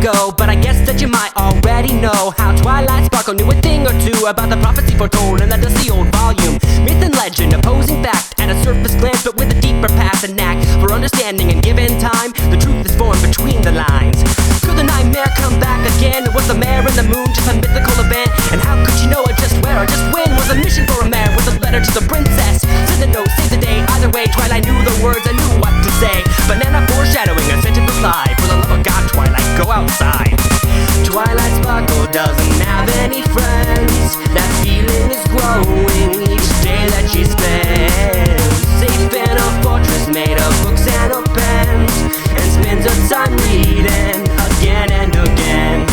ago, but I guess that you might already know how Twilight Sparkle knew a thing or two about the prophecy foretold in that dusty old volume. Myth and legend, opposing fact, and a surface glance, but with a deeper path and knack for understanding. And given time, the truth is formed between the lines. Could the nightmare come back again? Was the mare in the moon just a mythical event? And how could you know it just where or just when? Was a mission for a mare with a letter to the princess? Send a note, save the day. Either way, Twilight knew the words and knew what to say. Banana foreshadowing a scented reply. For the love of God, Twilight, go outside. Twilight Sparkle doesn't have any friends. That feeling is growing each day that she spends. Safe in a fortress made of books and of pens, and spends her time reading again and again.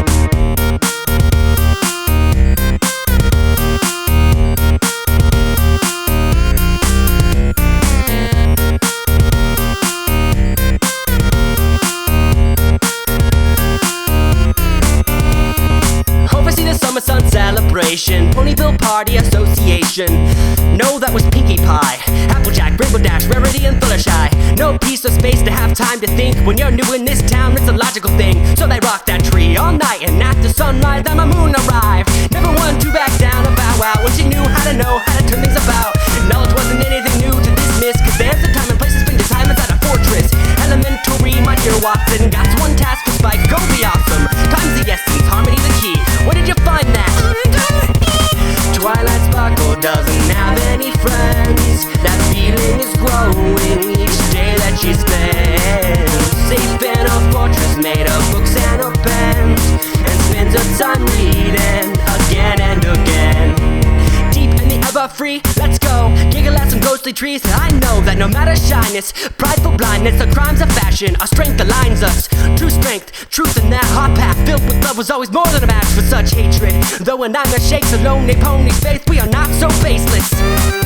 Oversee the Summer Sun Celebration, Ponyville Party Association. No, that was Pinkie Pie, Applejack, Rainbow Dash, Rarity, and Fluttershy. No peace or space to have time to think. When you're new in this town, it's a logical thing. So they rock that tree all night, and after sunrise, then the moon arrived. Never one to back down or bow out when she knew how to turn things about. Knowledge wasn't anything new to this miss, cause there's a time and place to spend your time inside a fortress. Elementary, my dear Watson, got one task for Spike, go be awesome. Time's the essence, harmony the key. Where did you find that? Twilight Sparkle doesn't have any friends. That feeling is growing each day that she spends. Safe in a fortress made of books and of pens, and spends her time reading again and again. Deep in the Everfree, let's go giggle at some ghostly trees. I know that no matter shyness, prideful blindness, or crimes of fashion, our strength aligns us. True strength, truth in that hot path filled with love was always more than a match for such hatred. Though a nightmare shakes a lonely pony's faith, we are not so faceless.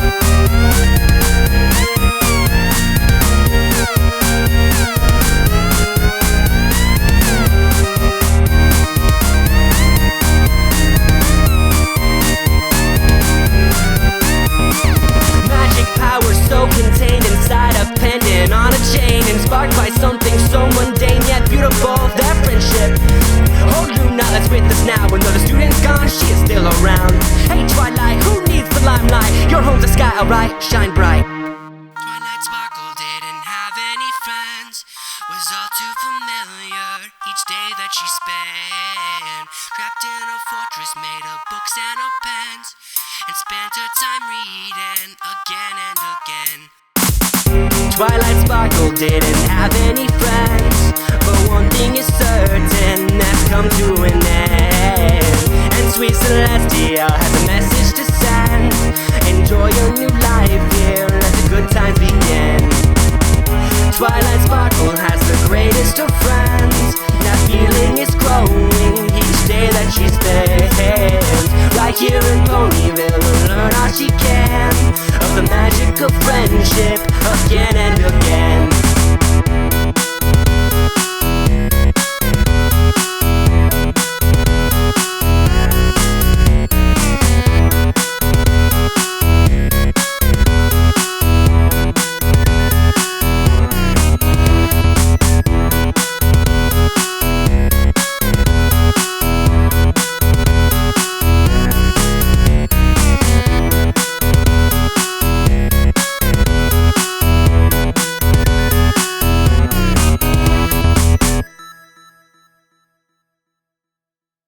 Contained inside a pendant on a chain, and sparked by something so mundane yet beautiful, their friendship. Oh Luna, let's witness now. When the student's gone, she is still around. Hey Twilight, who needs the limelight? Your home's the sky, alright, shine bright. Twilight Sparkle didn't have any friends, was all too familiar each day that she spent. Trapped in a fortress made of books and of pens, and spent her time reading again and again. Twilight Sparkle didn't have any friends, but one thing is certain, that's come to an end. And sweet Celestia has a message to send. Enjoy your new life here, let the good times begin. Twilight Sparkle has the greatest of friends. That feeling is growing each day that she spends. Right here in Ponyville, learn all she can of the magic of friendship again and again.